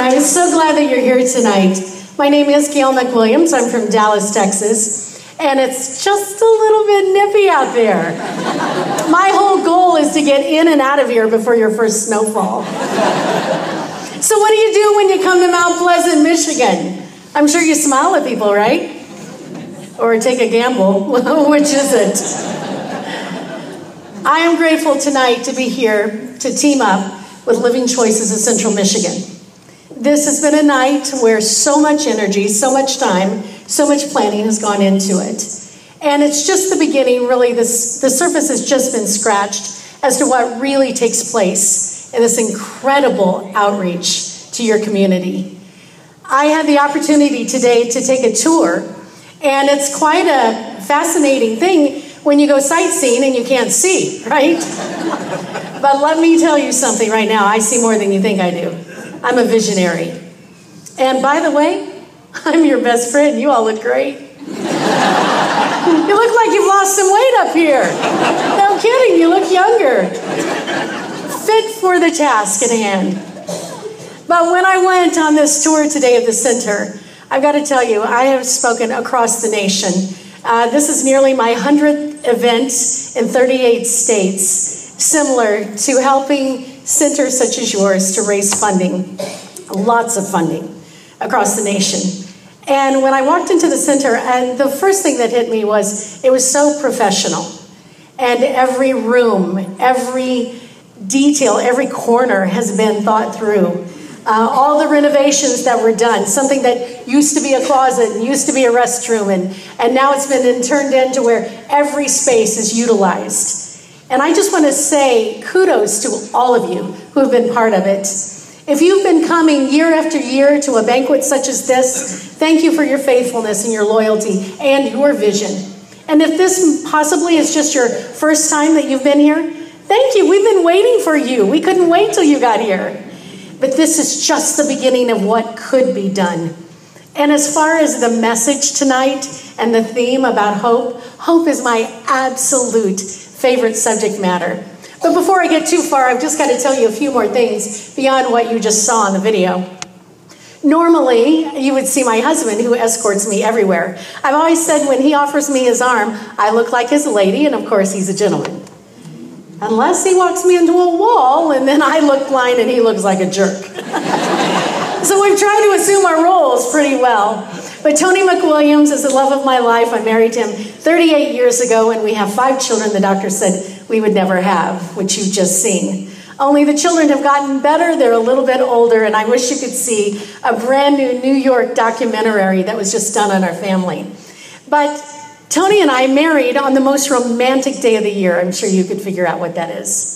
I'm so glad that you're here tonight. My name is Gail McWilliams. I'm from Dallas, Texas, and it's just a little bit nippy out there. My whole goal is to get in and out of here before your first snowfall. So what do you do when you come to Mount Pleasant, Michigan? I'm sure you smile at people, right? Or take a gamble. Which is it? I am grateful tonight to be here to team up with Living Choices of Central Michigan. This has been a night where so much energy, so much time, so much planning has gone into it. And it's just the beginning, really. The surface has just been scratched as to what really takes place in this incredible outreach to your community. I had the opportunity today to take a tour, and it's quite a fascinating thing when you go sightseeing and you can't see, right? But let me tell you something right now. I see more than you think I do. I'm a visionary. And by the way, I'm your best friend. You all look great. You look like you've lost some weight up here. No kidding, you look younger. Fit for the task at hand. But when I went on this tour today of the center, I've got to tell you, I have spoken across the nation. This is nearly my 100th event in 38 states, similar to helping centers such as yours to raise funding, lots of funding across the nation. And when I walked into the center, and the first thing that hit me was it was so professional. And every room, every detail, every corner has been thought through. All the renovations that were done, something that used to be a closet and used to be a restroom, and now it's been turned into where every space is utilized. And I just want to say kudos to all of you who have been part of it. If you've been coming year after year to a banquet such as this, thank you for your faithfulness and your loyalty and your vision. And if this possibly is just your first time that you've been here, thank you. We've been waiting for you. We couldn't wait till you got here. But this is just the beginning of what could be done. And as far as the message tonight and the theme about hope, hope is my absolute favorite subject matter. But before I get too far, I've just got to tell you a few more things beyond what you just saw in the video. Normally, you would see my husband who escorts me everywhere. I've always said when he offers me his arm, I look like his lady, and of course he's a gentleman. Unless he walks me into a wall, and then I look blind and he looks like a jerk. So we've tried to assume our roles pretty well. But Tony McWilliams is the love of my life. I married him 38 years ago, and we have 5 children the doctor said we would never have, which you've just seen. Only the children have gotten better. They're a little bit older, and I wish you could see a brand new New York documentary that was just done on our family. But Tony and I married on the most romantic day of the year. I'm sure you could figure out what that is.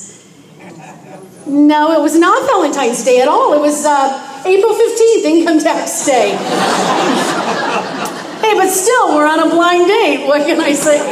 No, it was not Valentine's Day at all. It was April 15th, Income Tax Day. Hey, but still, we're on a blind date. What can I say?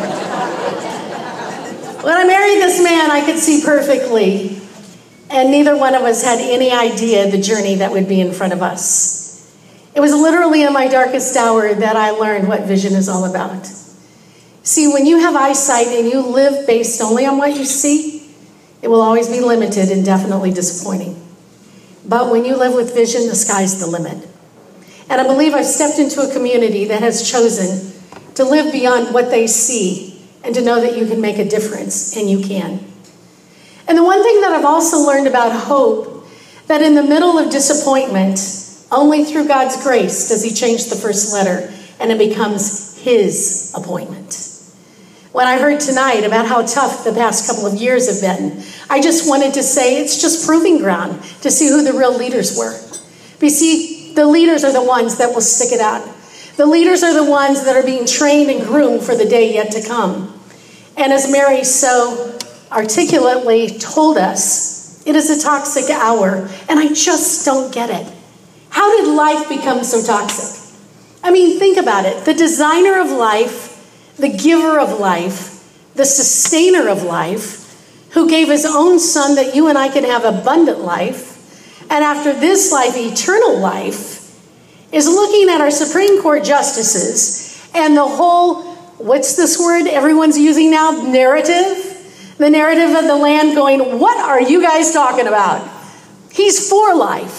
When I married this man, I could see perfectly, and neither one of us had any idea the journey that would be in front of us. It was literally in my darkest hour that I learned what vision is all about. See, when you have eyesight and you live based only on what you see, it will always be limited and definitely disappointing. But when you live with vision, the sky's the limit. And I believe I've stepped into a community that has chosen to live beyond what they see and to know that you can make a difference, and you can. And the one thing that I've also learned about hope, that in the middle of disappointment, only through God's grace does he change the first letter, and it becomes his appointment. When I heard tonight about how tough the past couple of years have been, I just wanted to say it's just proving ground to see who the real leaders were. You see, the leaders are the ones that will stick it out. The leaders are the ones that are being trained and groomed for the day yet to come. And as Mary so articulately told us, it is a toxic hour, and I just don't get it. How did life become so toxic? I mean, think about it. The designer of life, the giver of life, the sustainer of life, who gave his own son that you and I could have abundant life, and after this life, eternal life, is looking at our Supreme Court justices and the whole, what's this word everyone's using now, narrative? The narrative of the land going, what are you guys talking about? He's for life.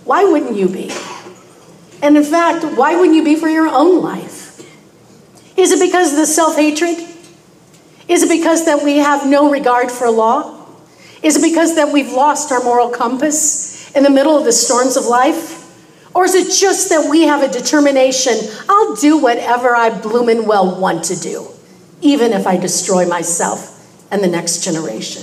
Why wouldn't you be? And in fact, why wouldn't you be for your own life? Is it because of the self-hatred? Is it because that we have no regard for law? Is it because that we've lost our moral compass in the middle of the storms of life? Or is it just that we have a determination, I'll do whatever I bloomin' well want to do, even if I destroy myself and the next generation?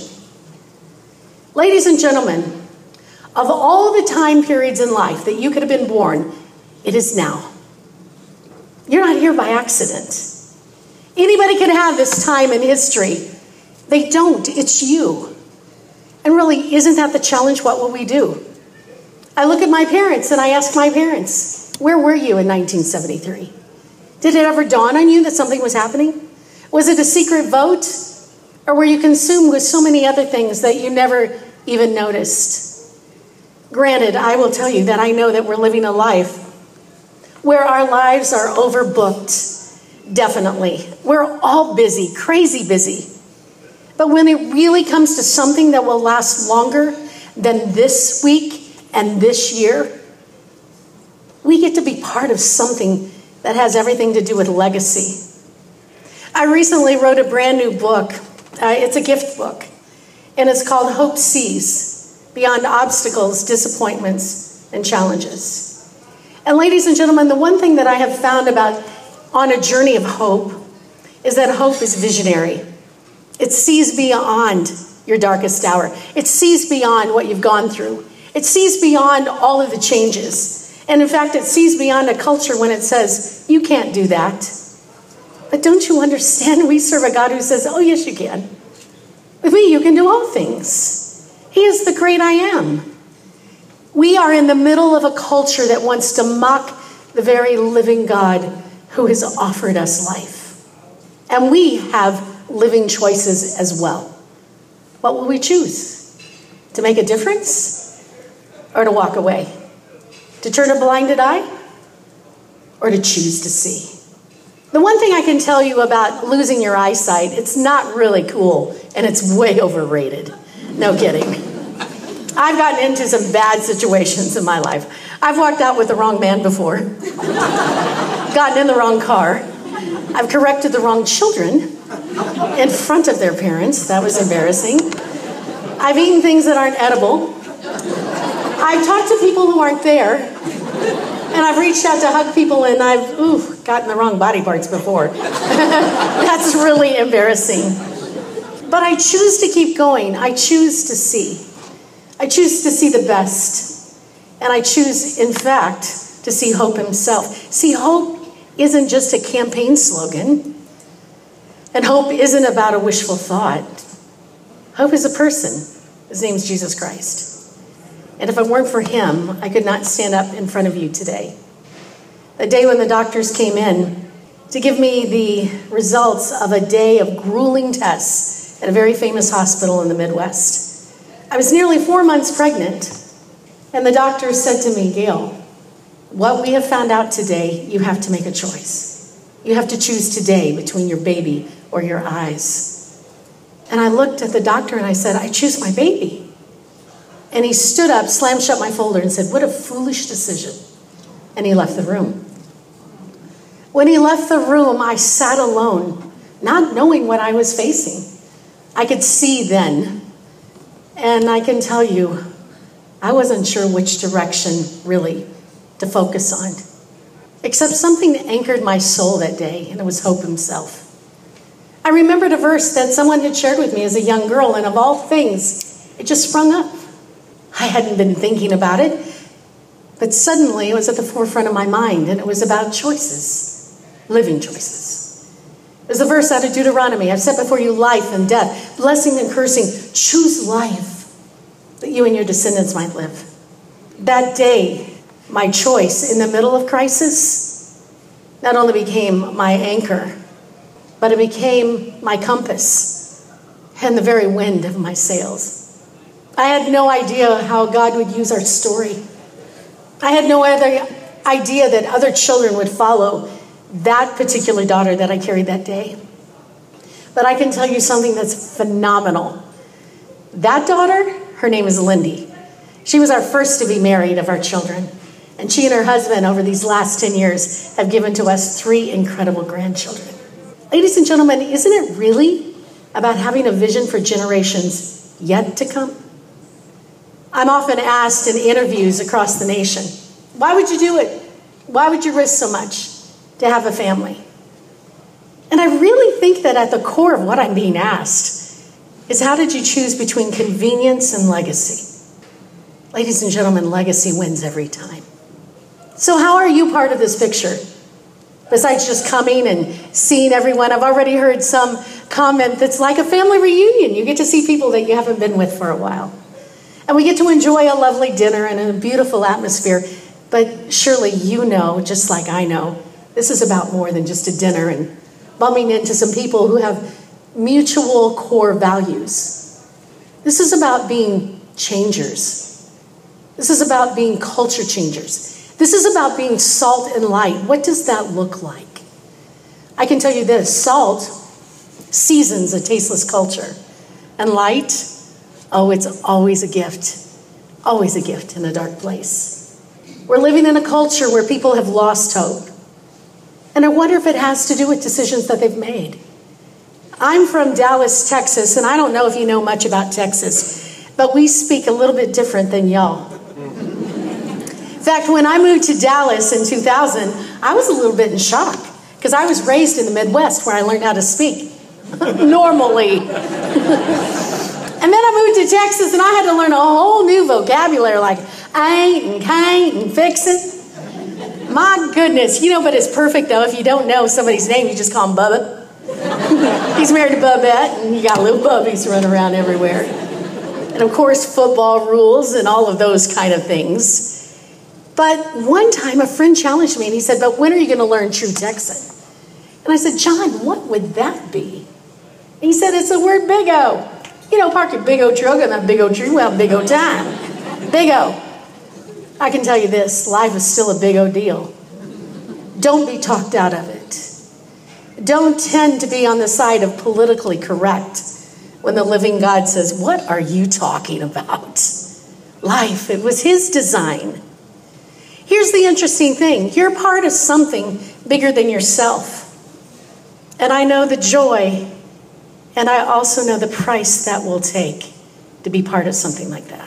Ladies and gentlemen, of all the time periods in life that you could have been born, it is now. You're not here by accident. Anybody can have this time in history. They don't. It's you. And really, isn't that the challenge? What will we do? I look at my parents and I ask my parents, where were you in 1973? Did it ever dawn on you that something was happening? Was it a secret vote? Or were you consumed with so many other things that you never even noticed? Granted, I will tell you that I know that we're living a life where our lives are overbooked. Definitely. We're all busy, crazy busy. But when it really comes to something that will last longer than this week and this year, we get to be part of something that has everything to do with legacy. I recently wrote a brand new book. It's a gift book. And it's called Hope Sees, Beyond Obstacles, Disappointments, and Challenges. And ladies and gentlemen, the one thing that I have found about on a journey of hope is that hope is visionary. It sees beyond your darkest hour. It sees beyond what you've gone through. It sees beyond all of the changes. And in fact, it sees beyond a culture when it says, you can't do that. But don't you understand? We serve a God who says, oh, yes, you can. With me, you can do all things. He is the great I am. We are in the middle of a culture that wants to mock the very living God who has offered us life. And we have living choices as well. What will we choose? To make a difference or to walk away? To turn a blinded eye or to choose to see? The one thing I can tell you about losing your eyesight, it's not really cool and it's way overrated. No kidding. I've gotten into some bad situations in my life. I've walked out with the wrong man before. Gotten in the wrong car. I've corrected the wrong children in front of their parents. That was embarrassing. I've eaten things that aren't edible. I've talked to people who aren't there. And I've reached out to hug people and I've gotten the wrong body parts before. That's really embarrassing. But I choose to keep going. I choose to see. I choose to see the best. And I choose, in fact, to see hope himself. See, hope isn't just a campaign slogan. And hope isn't about a wishful thought. Hope is a person. His name's Jesus Christ. And if it weren't for him, I could not stand up in front of you today. The day when the doctors came in to give me the results of a day of grueling tests at a very famous hospital in the Midwest. I was nearly 4 months pregnant, and the doctor said to me, Gail, what we have found out today, you have to make a choice. You have to choose today between your baby or your eyes. And I looked at the doctor and I said, I choose my baby. And he stood up, slammed shut my folder and said, what a foolish decision. And he left the room. When he left the room, I sat alone, not knowing what I was facing. I could see then. And I can tell you, I wasn't sure which direction really to focus on. Except something anchored my soul that day, and it was hope himself. I remembered a verse that someone had shared with me as a young girl, and of all things, it just sprung up. I hadn't been thinking about it, but suddenly it was at the forefront of my mind, and it was about choices, living choices. There's a verse out of Deuteronomy, I've set before you life and death, blessing and cursing. Choose life, that you and your descendants might live. That day, my choice in the middle of crisis not only became my anchor, but it became my compass and the very wind of my sails. I had no idea how God would use our story. I had no other idea that other children would follow that particular daughter that I carried that day. But I can tell you something that's phenomenal. That daughter, her name is Lindy. She was our first to be married of our children. And she and her husband, over these last 10 years, have given to us 3 incredible grandchildren. Ladies and gentlemen, isn't it really about having a vision for generations yet to come? I'm often asked in interviews across the nation, why would you do it? Why would you risk so much to have a family? And I really think that at the core of what I'm being asked is, how did you choose between convenience and legacy? Ladies and gentlemen, legacy wins every time. So how are you part of this picture? Besides just coming and seeing everyone, I've already heard some comment that's like a family reunion. You get to see people that you haven't been with for a while. And we get to enjoy a lovely dinner and a beautiful atmosphere. But surely you know, just like I know, this is about more than just a dinner and bumping into some people who have mutual core values. This is about being changers. This is about being culture changers. This is about being salt and light. What does that look like? I can tell you this: salt seasons a tasteless culture. And light, oh, it's always a gift. Always a gift in a dark place. We're living in a culture where people have lost hope. And I wonder if it has to do with decisions that they've made. I'm from Dallas, Texas, and I don't know if you know much about Texas, but we speak a little bit different than y'all. In fact, when I moved to Dallas in 2000, I was a little bit in shock because I was raised in the Midwest where I learned how to speak normally. And then I moved to Texas and I had to learn a whole new vocabulary like ain't and can't and fixin'. My goodness, but it's perfect though. If you don't know somebody's name, you just call him Bubba. He's married to Bubette and you got little bubbies running around everywhere. And of course, football rules and all of those kind of things. But one time a friend challenged me and he said, but when are you going to learn true Texan? And I said, John, what would that be? And he said, it's the word big O. Park your big O truck on that big O tree, we'll have big O time. Big O. I can tell you this, life is still a big O deal. Don't be talked out of it. Don't tend to be on the side of politically correct when the living God says, what are you talking about? Life, it was his design. Here's the interesting thing. You're part of something bigger than yourself. And I know the joy, and I also know the price that will take to be part of something like that.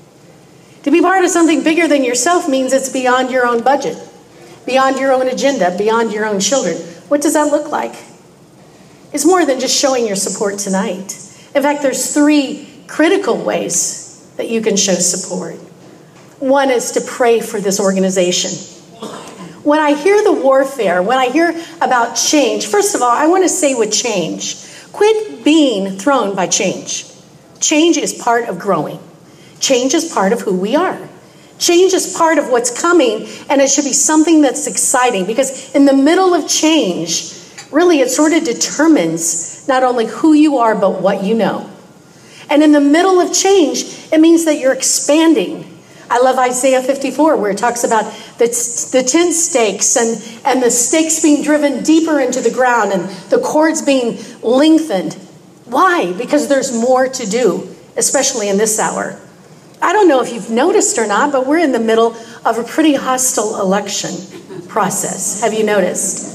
To be part of something bigger than yourself means it's beyond your own budget, beyond your own agenda, beyond your own children. What does that look like? It's more than just showing your support tonight. In fact, there's 3 critical ways that you can show support. One is to pray for this organization. When I hear the warfare, when I hear about change, first of all, I want to say with change, quit being thrown by change. Change is part of growing. Change is part of who we are. Change is part of what's coming, and it should be something that's exciting, because in the middle of change, really it sort of determines not only who you are, but what you know. And in the middle of change, it means that you're expanding. I love Isaiah 54, where it talks about the tent stakes and the stakes being driven deeper into the ground and the cords being lengthened. Why? Because there's more to do, especially in this hour. I don't know if you've noticed or not, but we're in the middle of a pretty hostile election process. Have you noticed?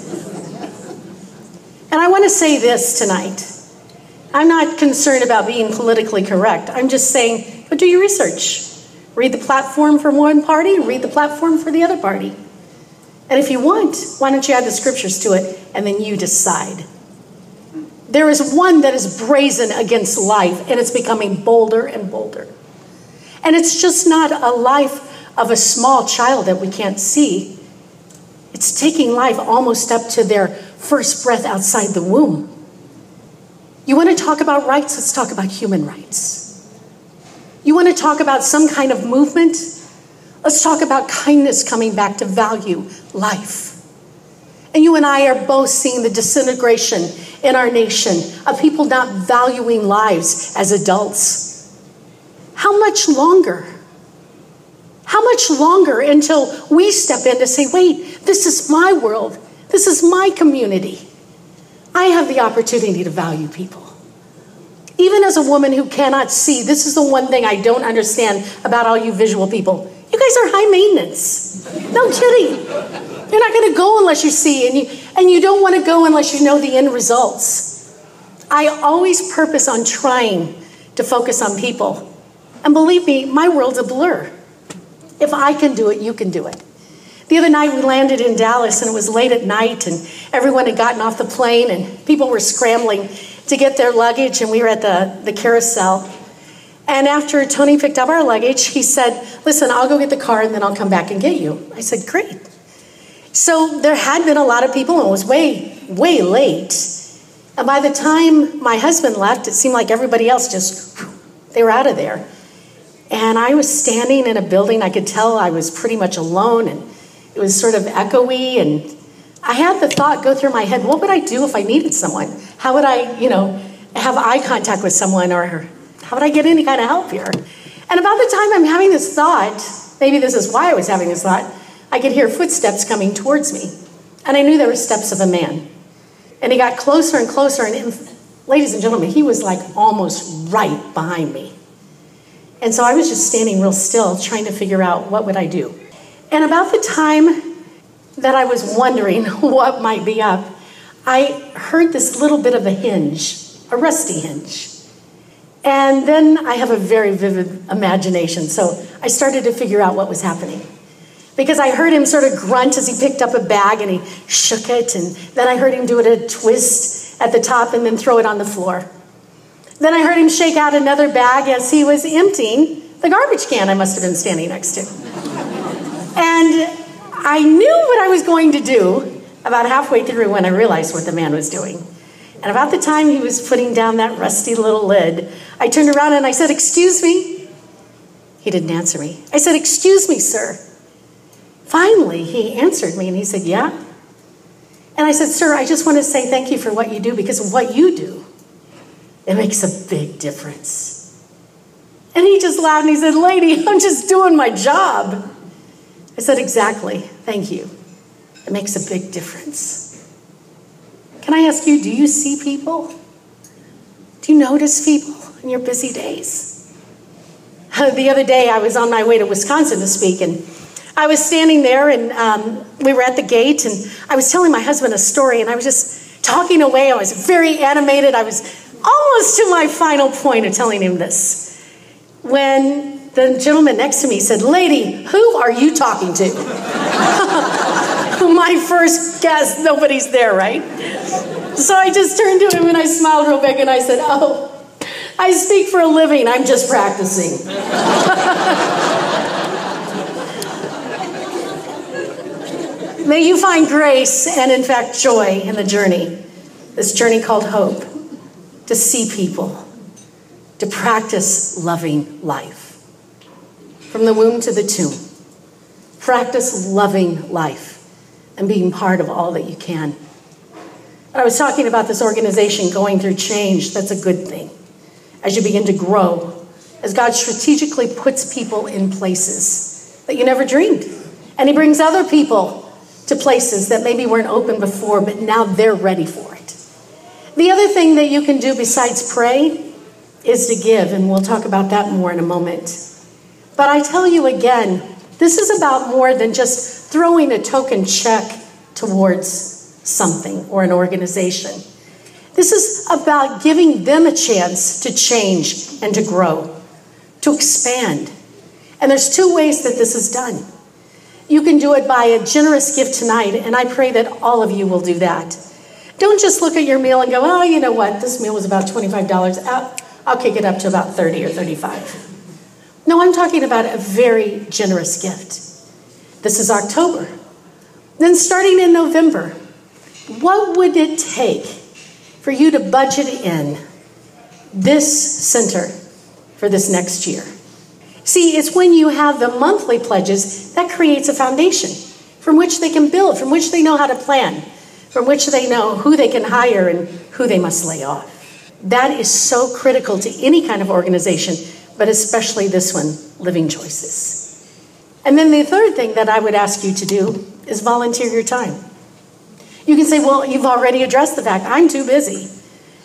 And I want to say this tonight. I'm not concerned about being politically correct. I'm just saying, but do your research. Read the platform for one party, read the platform for the other party. And if you want, why don't you add the scriptures to it, and then you decide. There is one that is brazen against life, and it's becoming bolder and bolder. And it's just not a life of a small child that we can't see. It's taking life almost up to their first breath outside the womb. You want to talk about rights? Let's talk about human rights. You want to talk about some kind of movement? Let's talk about kindness coming back to value life. And you and I are both seeing the disintegration in our nation of people not valuing lives as adults. How much longer? How much longer until we step in to say, wait, this is my world. This is my community. I have the opportunity to value people. Even as a woman who cannot see, this is the one thing I don't understand about all you visual people. You guys are high maintenance. No kidding. You're not going to go unless you see, and you don't want to go unless you know the end results. I always purpose on trying to focus on people. And believe me, my world's a blur. If I can do it, you can do it. The other night we landed in Dallas and it was late at night and everyone had gotten off the plane and people were scrambling to get their luggage, and we were at the carousel. And after Tony picked up our luggage, he said, listen, I'll go get the car and then I'll come back and get you. I said, great. So there had been a lot of people and it was way, way late. And by the time my husband left, it seemed like everybody else they were out of there. And I was standing in a building. I could tell I was pretty much alone and it was sort of echoey, and I had the thought go through my head, what would I do if I needed someone? How would I, have eye contact with someone, or how would I get any kind of help here? And about the time I'm having this thought, maybe this is why I was having this thought, I could hear footsteps coming towards me. And I knew they were steps of a man. And he got closer and closer, and ladies and gentlemen, he was like almost right behind me. And so I was just standing real still, trying to figure out what would I do. And about the time that I was wondering what might be up, I heard this little bit of a hinge, a rusty hinge. And then I have a very vivid imagination, so I started to figure out what was happening. Because I heard him sort of grunt as he picked up a bag and he shook it, and then I heard him do a twist at the top and then throw it on the floor. Then I heard him shake out another bag as he was emptying the garbage can I must have been standing next to. And I knew what I was going to do about halfway through when I realized what the man was doing. And about the time he was putting down that rusty little lid, I turned around and I said, excuse me. He didn't answer me. I said, excuse me, sir. Finally, he answered me and he said, yeah. And I said, sir, I just want to say thank you for what you do, because of what you do, it makes a big difference. And he just laughed and he said, lady, I'm just doing my job. I said, exactly. Thank you. It makes a big difference. Can I ask you, do you see people? Do you notice people in your busy days? The other day, I was on my way to Wisconsin to speak, and I was standing there, and we were at the gate, and I was telling my husband a story, and I was just talking away. I was very animated. I was almost to my final point of telling him this, when the gentleman next to me said, lady, who are you talking to? My first guess, nobody's there, right? So I just turned to him and I smiled real big and I said, oh, I speak for a living. I'm just practicing. May you find grace and, in fact, joy in the journey, this journey called hope, to see people, to practice loving life. From the womb to the tomb. Practice loving life and being part of all that you can. I was talking about this organization going through change. That's a good thing. As you begin to grow, as God strategically puts people in places that you never dreamed. And he brings other people to places that maybe weren't open before, but now they're ready for it. The other thing that you can do besides pray is to give, and we'll talk about that more in a moment. But I tell you again, this is about more than just throwing a token check towards something or an organization. This is about giving them a chance to change and to grow, to expand. And there's two ways that this is done. You can do it by a generous gift tonight, and I pray that all of you will do that. Don't just look at your meal and go, oh, you know what, this meal was about $25. I'll kick it up to about $30 or $35. No, I'm talking about a very generous gift. This is October. Then starting in November, what would it take for you to budget in this center for this next year? See, it's when you have the monthly pledges that creates a foundation from which they can build, from which they know how to plan, from which they know who they can hire and who they must lay off. That is so critical to any kind of organization, but especially this one, Living Choices. And then the third thing that I would ask you to do is volunteer your time. You can say, well, you've already addressed the fact I'm too busy.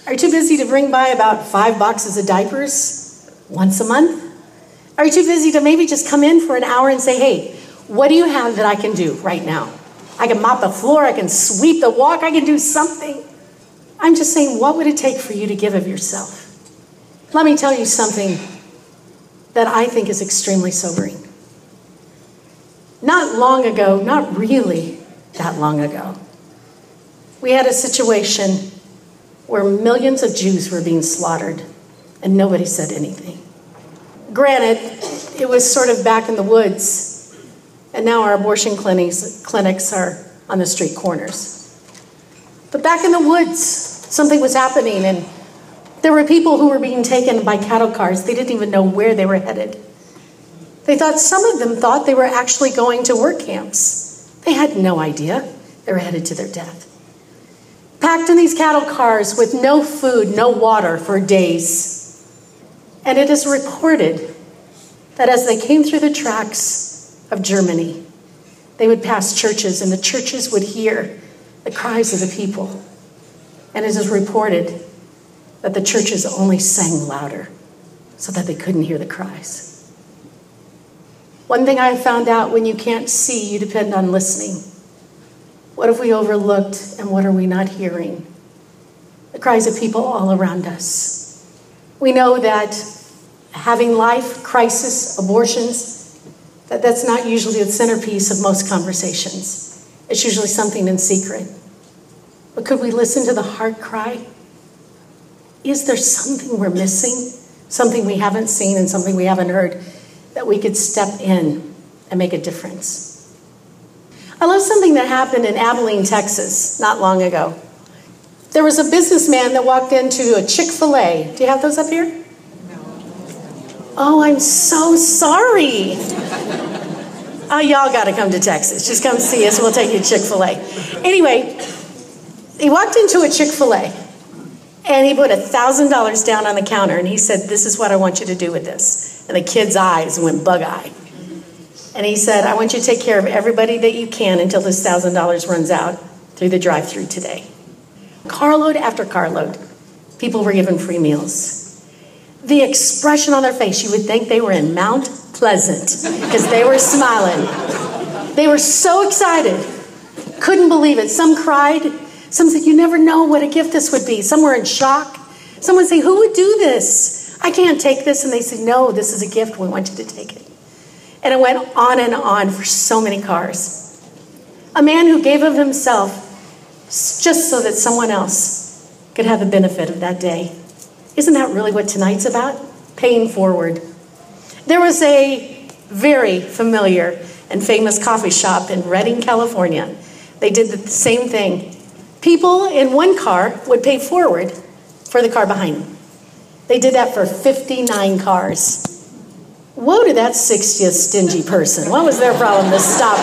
Are you too busy to bring by about 5 boxes of diapers once a month? Are you too busy to maybe just come in for an hour and say, hey, what do you have that I can do right now? I can mop the floor, I can sweep the walk, I can do something. I'm just saying, what would it take for you to give of yourself? Let me tell you something that I think is extremely sobering. Not long ago, not really that long ago, we had a situation where millions of Jews were being slaughtered and nobody said anything. Granted, it was sort of back in the woods, and now our abortion clinics are on the street corners. But back in the woods, something was happening, and there were people who were being taken by cattle cars. They didn't even know where they were headed. Some of them thought they were actually going to work camps. They had no idea they were headed to their death. Packed in these cattle cars with no food, no water for days. And it is reported that as they came through the tracks of Germany, they would pass churches, and the churches would hear the cries of the people. And it is reported that the churches only sang louder so that they couldn't hear the cries. One thing I found out: when you can't see, you depend on listening. What have we overlooked, and what are we not hearing? The cries of people all around us. We know that having life, crisis, abortions, that's not usually the centerpiece of most conversations. It's usually something in secret. But could we listen to the heart cry? Is there something we're missing? Something we haven't seen and something we haven't heard that we could step in and make a difference? I love something that happened in Abilene, Texas, not long ago. There was a businessman that walked into a Chick-fil-A. Do you have those up here? No. Oh, I'm so sorry. Y'all got to come to Texas. Just come see us. We'll take you to Chick-fil-A. Anyway, he walked into a Chick-fil-A, and he put $1,000 down on the counter, and he said, this is what I want you to do with this. And the kid's eyes went bug-eyed. And he said, I want you to take care of everybody that you can until this $1,000 runs out through the drive-thru today. Carload after carload, people were given free meals. The expression on their face, you would think they were in Mount Pleasant because they were smiling. They were so excited, couldn't believe it. Some cried. Some said, you never know what a gift this would be. Some were in shock. Some would say, who would do this? I can't take this. And they said, no, this is a gift. We want you to take it. And it went on and on for so many cars. A man who gave of himself just so that someone else could have the benefit of that day. Isn't that really what tonight's about? Paying forward. There was a very familiar and famous coffee shop in Redding, California. They did the same thing. People in one car would pay forward for the car behind them. They did that for 59 cars. Woe to that 60th stingy person. What was their problem to stop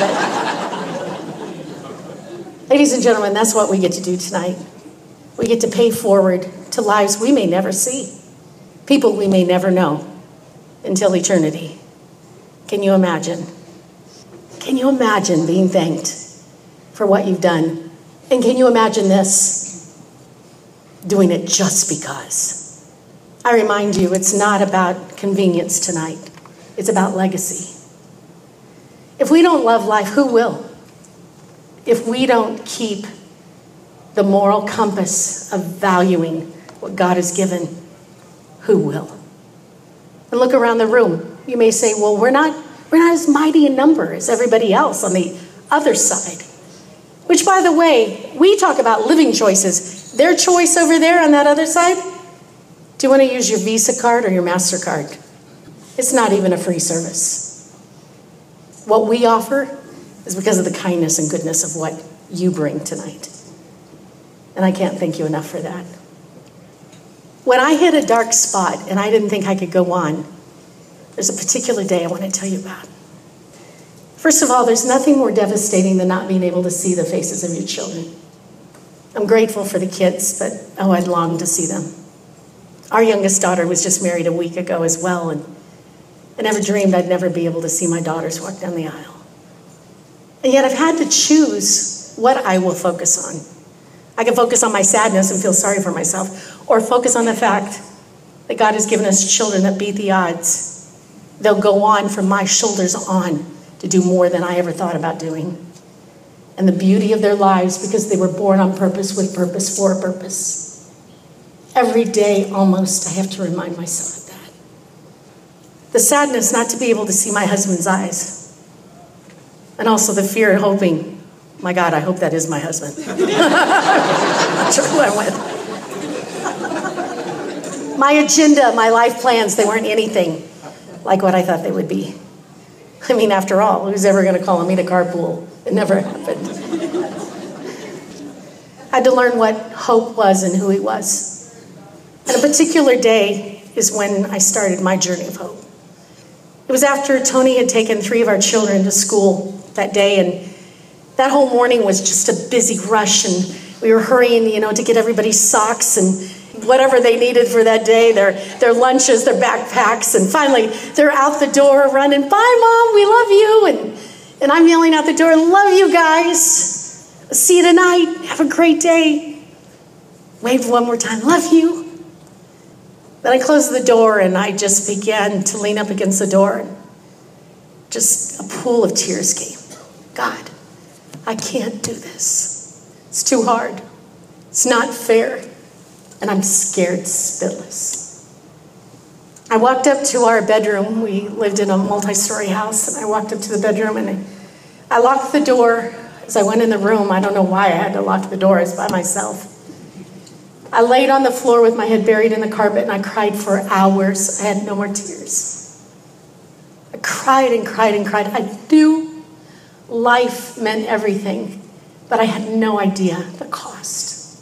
it? Ladies and gentlemen, that's what we get to do tonight. We get to pay forward to lives we may never see, people we may never know until eternity. Can you imagine? Can you imagine being thanked for what you've done? And can you imagine this? Doing it just because. I remind you, it's not about convenience tonight. It's about legacy. If we don't love life, who will? If we don't keep the moral compass of valuing what God has given, who will? And look around the room. You may say, well, we're not as mighty in number as everybody else on the other side. Which, by the way, we talk about living choices. Their choice over there on that other side, do you want to use your Visa card or your MasterCard? It's not even a free service. What we offer is because of the kindness and goodness of what you bring tonight. And I can't thank you enough for that. When I hit a dark spot and I didn't think I could go on, there's a particular day I want to tell you about. First of all, there's nothing more devastating than not being able to see the faces of your children. I'm grateful for the kids, but I'd long to see them. Our youngest daughter was just married a week ago as well, and I never dreamed I'd never be able to see my daughters walk down the aisle. And yet I've had to choose what I will focus on. I can focus on my sadness and feel sorry for myself, or focus on the fact that God has given us children that beat the odds. They'll go on from my shoulders on to do more than I ever thought about doing. And the beauty of their lives, because they were born on purpose, with purpose, for a purpose. Every day, almost, I have to remind myself of that. The sadness not to be able to see my husband's eyes. And also the fear of hoping, my God, I hope that is my husband. I'm not sure who I'm with. My agenda, my life plans, they weren't anything like what I thought they would be. I mean, after all, who's ever going to call me to carpool? It never happened. I had to learn what hope was and who he was. And a particular day is when I started my journey of hope. It was after Tony had taken 3 of our children to school that day, and that whole morning was just a busy rush, and we were hurrying, to get everybody's socks and whatever they needed for that day, their lunches, their backpacks, and finally they're out the door running, "Bye, Mom, we love you." And I'm yelling out the door, "Love you guys. See you tonight. Have a great day." Wave one more time, "Love you." Then I closed the door and I just began to lean up against the door. Just a pool of tears came. God, I can't do this. It's too hard. It's not fair. And I'm scared spitless. I walked up to our bedroom. We lived in a multi-story house. And I walked up to the bedroom and I locked the door. As I went in the room, I don't know why I had to lock the door. I was by myself. I laid on the floor with my head buried in the carpet and I cried for hours. I had no more tears. I cried and cried and cried. I knew life meant everything, but I had no idea the cost.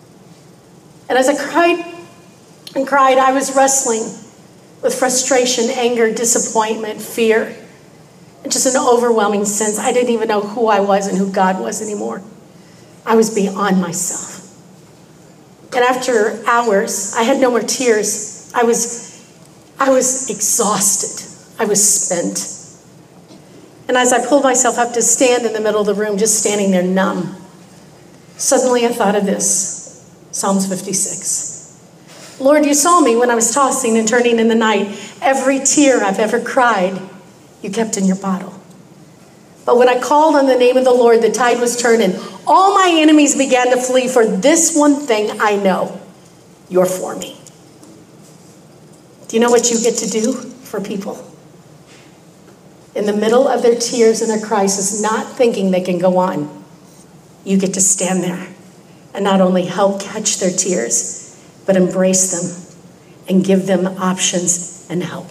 And as I cried and cried, I was wrestling with frustration, anger, disappointment, fear, and just an overwhelming sense. I didn't even know who I was and who God was anymore. I was beyond myself. And after hours, I had no more tears. I was exhausted. I was spent. And as I pulled myself up to stand in the middle of the room, just standing there numb, suddenly I thought of this, Psalms 56. Lord, you saw me when I was tossing and turning in the night. Every tear I've ever cried, you kept in your bottle. But when I called on the name of the Lord, the tide was turning. All my enemies began to flee. For this one thing I know, you're for me. Do you know what you get to do for people? In the middle of their tears and their crisis, not thinking they can go on, you get to stand there and not only help catch their tears, but embrace them and give them options and help.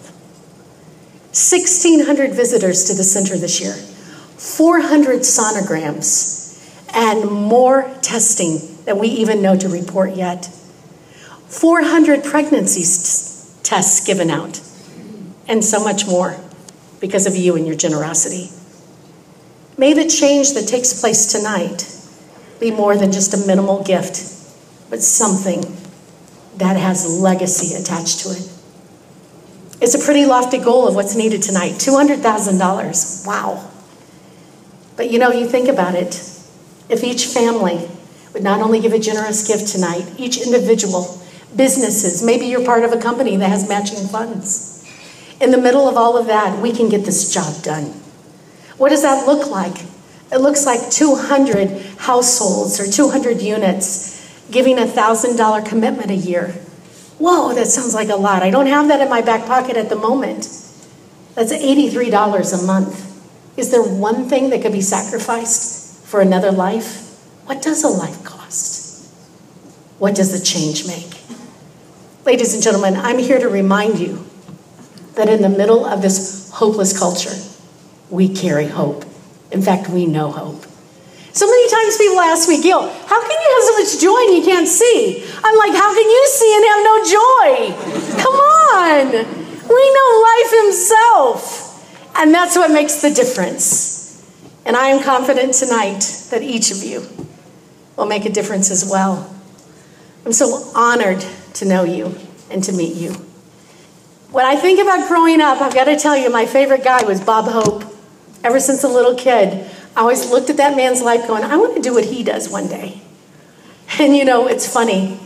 1,600 visitors to the center this year. 400 sonograms, and more testing than we even know to report yet. 400 pregnancy tests given out, and so much more because of you and your generosity. May the change that takes place tonight be more than just a minimal gift, but something that has legacy attached to it. It's a pretty lofty goal of what's needed tonight, $200,000. Wow. But you think about it. If each family would not only give a generous gift tonight, each individual, businesses, maybe you're part of a company that has matching funds. In the middle of all of that, we can get this job done. What does that look like? It looks like 200 households or 200 units giving $1,000 commitment a year. Whoa, that sounds like a lot. I don't have that in my back pocket at the moment. That's $83 a month. Is there one thing that could be sacrificed for another life? What does a life cost? What does the change make? Ladies and gentlemen, I'm here to remind you that in the middle of this hopeless culture, we carry hope. In fact, we know hope. So many times people ask me, Gil, how can you have so much joy and you can't see? I'm like, how can you see and have no joy? Come on. We know life himself. And that's what makes the difference. And I am confident tonight that each of you will make a difference as well. I'm so honored to know you and to meet you. When I think about growing up, I've got to tell you, my favorite guy was Bob Hope. Ever since a little kid, I always looked at that man's life going, I want to do what he does one day. And it's funny.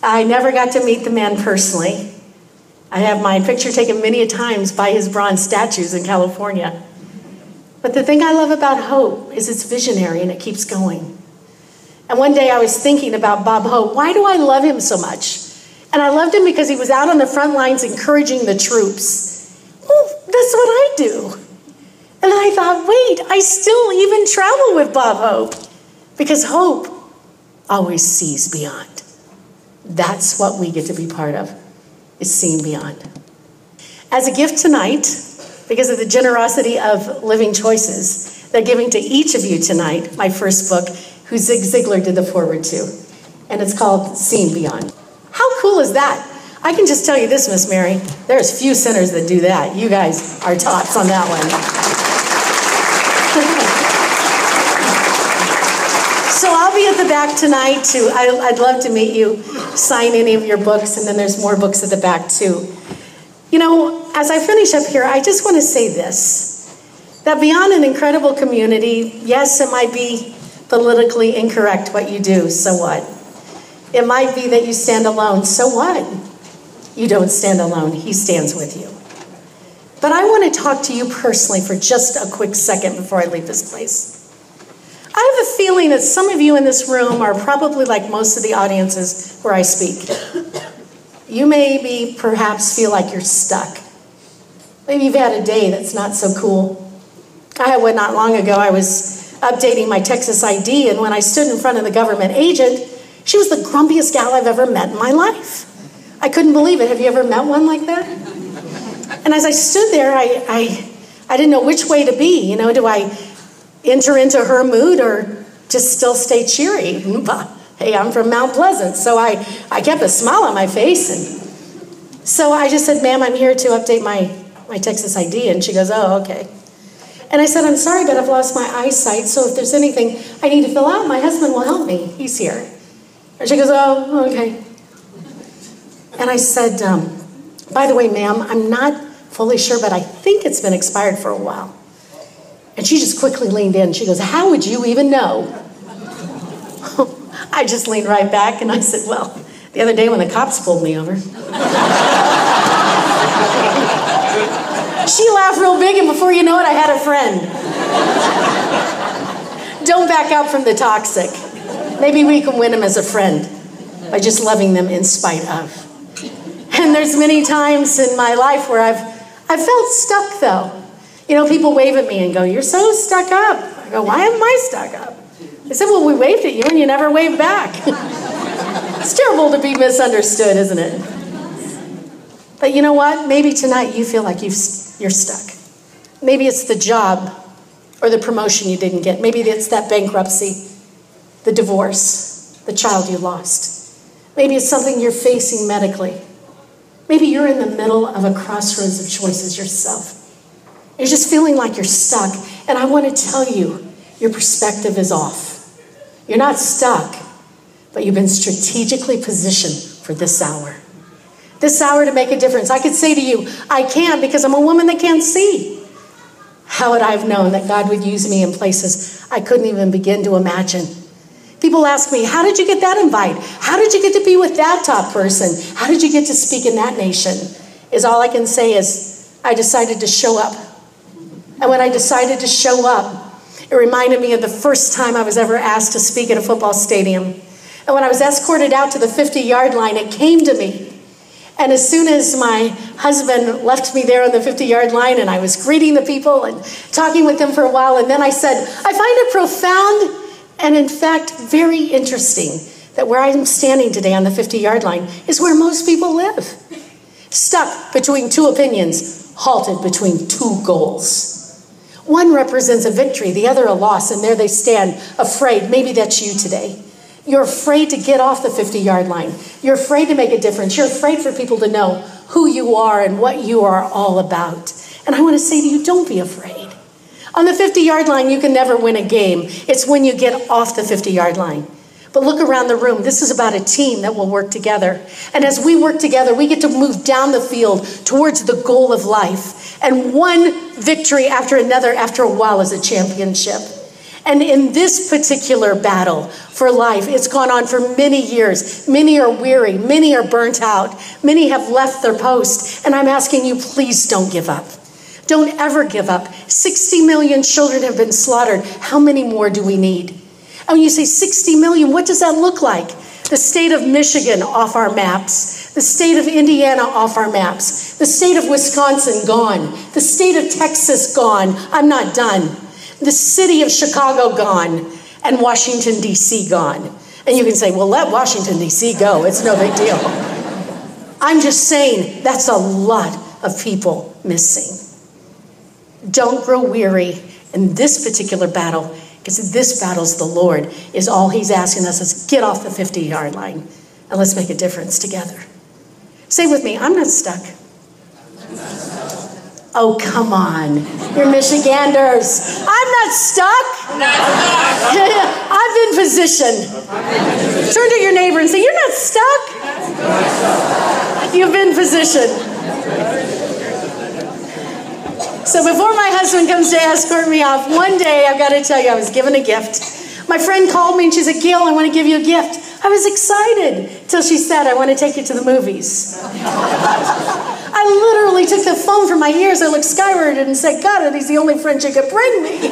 I never got to meet the man personally. I have my picture taken many a times by his bronze statues in California. But the thing I love about Hope is it's visionary and it keeps going. And one day I was thinking about Bob Hope. Why do I love him so much? And I loved him because he was out on the front lines encouraging the troops. Well, that's what I do. And then I thought, wait, I still even travel with Bob Hope. Because Hope always sees beyond. That's what we get to be part of, is seeing beyond. As a gift tonight, because of the generosity of Living Choices, they're giving to each of you tonight my first book, who Zig Ziglar did the foreword to. And it's called Seeing Beyond. How cool is that? I can just tell you this, Miss Mary, there's few centers that do that. You guys are tops on that one. So I'll be at the back tonight too. I'd love to meet you, sign any of your books, and then there's more books at the back too. You know, as I finish up here, I just want to say this, that beyond an incredible community, yes, it might be politically incorrect what you do, so what? It might be that you stand alone, so what? You don't stand alone, he stands with you. But I want to talk to you personally for just a quick second before I leave this place. I have a feeling that some of you in this room are probably like most of the audiences where I speak. You maybe perhaps feel like you're stuck. Maybe you've had a day that's not so cool. I had one not long ago. I was updating my Texas ID, and when I stood in front of the government agent, she was the grumpiest gal I've ever met in my life. I couldn't believe it. Have you ever met one like that? And as I stood there, I didn't know which way to be. You know, do I enter into her mood or just still stay cheery? Hey, I'm from Mount Pleasant, so I kept a smile on my face. And so I just said, ma'am, I'm here to update my Texas ID. And she goes, oh, okay. And I said, I'm sorry, but I've lost my eyesight, so if there's anything I need to fill out, my husband will help me. He's here. And she goes, oh, okay. And I said, by the way, ma'am, I'm not fully sure, but I think it's been expired for a while. And she just quickly leaned in. She goes, how would you even know? I just leaned right back and I said, well, the other day when the cops pulled me over. She laughed real big, and before you know it, I had a friend. Don't back out from the toxic. Maybe we can win them as a friend by just loving them in spite of. And there's many times in my life where I've felt stuck, though. You know, people wave at me and go, you're so stuck up. I go, why am I stuck up? They said, well, we waved at you and you never waved back. It's terrible to be misunderstood, isn't it? But you know what? Maybe tonight you feel like you're stuck. Maybe it's the job or the promotion you didn't get. Maybe it's that bankruptcy, the divorce, the child you lost. Maybe it's something you're facing medically. Maybe you're in the middle of a crossroads of choices yourself. You're just feeling like you're stuck. And I want to tell you, your perspective is off. You're not stuck, but you've been strategically positioned for this hour. This hour to make a difference. I could say to you, I can't because I'm a woman that can't see. How would I have known that God would use me in places I couldn't even begin to imagine? People ask me, how did you get that invite? How did you get to be with that top person? How did you get to speak in that nation? Is all I can say is I decided to show up. And when I decided to show up, it reminded me of the first time I was ever asked to speak at a football stadium. And when I was escorted out to the 50-yard line, it came to me. And as soon as my husband left me there on the 50-yard line and I was greeting the people and talking with them for a while, and then I said, I find it profound and in fact very interesting that where I'm standing today on the 50-yard line is where most people live. Stuck between two opinions, halted between two goals. One represents a victory, the other a loss, and there they stand, afraid. Maybe that's you today. You're afraid to get off the 50-yard line. You're afraid to make a difference. You're afraid for people to know who you are and what you are all about. And I want to say to you, don't be afraid. On the 50-yard line, you can never win a game. It's when you get off the 50-yard line. But look around the room. This is about a team that will work together. And as we work together, we get to move down the field towards the goal of life. And one victory after another after a while is a championship. And in this particular battle for life, it's gone on for many years. Many are weary. Many are burnt out. Many have left their post. And I'm asking you, please don't give up. Don't ever give up. 60 million children have been slaughtered. How many more do we need? And when you say 60 million, what does that look like? The state of Michigan off our maps. The state of Indiana off our maps. The state of Wisconsin gone. The state of Texas gone. I'm not done. The city of Chicago gone, and Washington, D.C. gone. And you can say, well, let Washington, D.C. go. It's no big deal. I'm just saying that's a lot of people missing. Don't grow weary in this particular battle, because this battle's the Lord, is all he's asking us is get off the 50-yard line, and let's make a difference together. Say with me, I'm not stuck. Oh, come on. You're Michiganders. I'm not stuck. I've been positioned. Turn to your neighbor and say, you're not stuck. You've been positioned. So before my husband comes to escort me off, one day, I've got to tell you, I was given a gift. My friend called me and she said, Gail, I want to give you a gift. I was excited till she said, I want to take you to the movies. I literally took the phone from my ears. I looked skyward and said, God, are these the only friends you could bring me?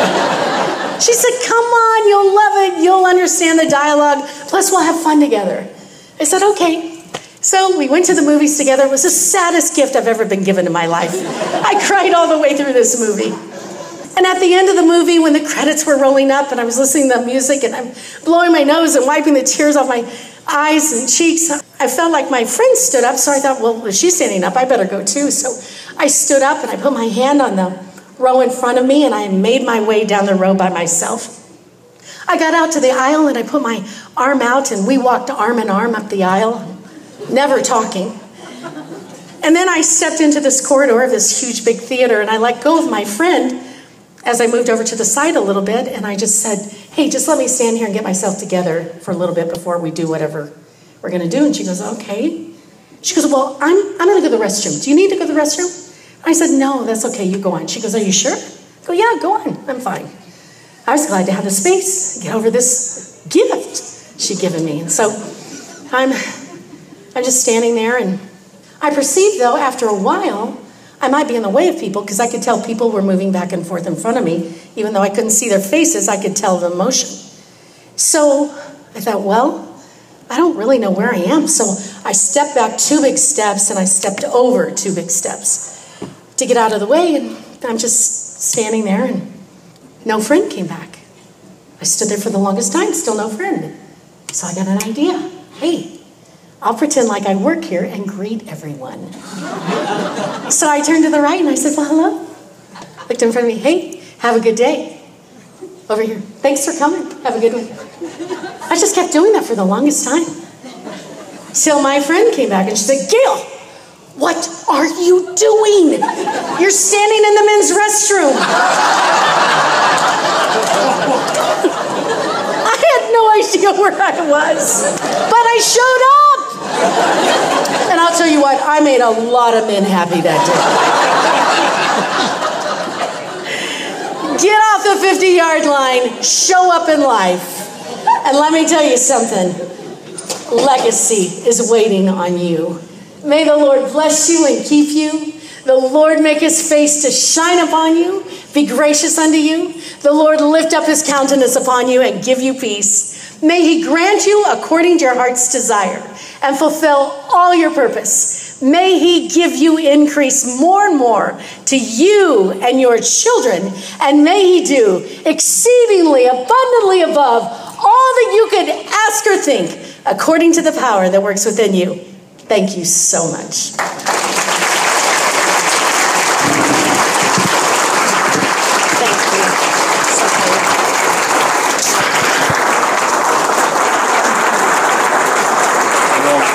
She said, come on, you'll love it. You'll understand the dialogue. Plus, we'll have fun together. I said, okay. So we went to the movies together. It was the saddest gift I've ever been given in my life. I cried all the way through this movie. And at the end of the movie, when the credits were rolling up and I was listening to the music and I'm blowing my nose and wiping the tears off my eyes and cheeks, I felt like my friend stood up. So I thought, well, if she's standing up, I better go too. So I stood up and I put my hand on the row in front of me and I made my way down the row by myself. I got out to the aisle and I put my arm out and we walked arm in arm up the aisle, never talking. And then I stepped into this corridor of this huge big theater and I let go of my friend as I moved over to the side a little bit, and I just said, hey, just let me stand here and get myself together for a little bit before we do whatever we're going to do. And she goes, okay. She goes, well, I'm going to go to the restroom. Do you need to go to the restroom? I said, no, that's okay. You go on. She goes, are you sure? I go, yeah, go on. I'm fine. I was glad to have the space, get over this gift she'd given me. And so I'm just standing there, and I perceived, though, after a while, I might be in the way of people because I could tell people were moving back and forth in front of me. Even though I couldn't see their faces, I could tell the motion. So I thought, well, I don't really know where I am. So I stepped back 2 big steps and I stepped over 2 big steps to get out of the way. And I'm just standing there and no friend came back. I stood there for the longest time, still no friend. So I got an idea. Hey, I'll pretend like I work here and greet everyone. So I turned to the right and I said, well, hello. Looked in front of me. Hey, have a good day. Over here. Thanks for coming. Have a good one. I just kept doing that for the longest time. Till my friend came back and she said, Gail, what are you doing? You're standing in the men's restroom. I had no idea where I was, but I showed up. And I'll tell you what, I made a lot of men happy that day. Get off the 50-yard line, show up in life. And let me tell you something, legacy is waiting on you. May the Lord bless you and keep you. The Lord make his face to shine upon you, be gracious unto you. The Lord lift up his countenance upon you and give you peace. May he grant you according to your heart's desire and fulfill all your purpose. May he give you increase more and more to you and your children. And may he do exceedingly abundantly above all that you could ask or think according to the power that works within you. Thank you so much.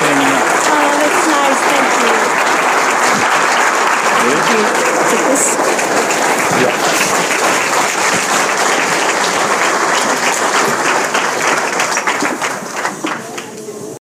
Thank you.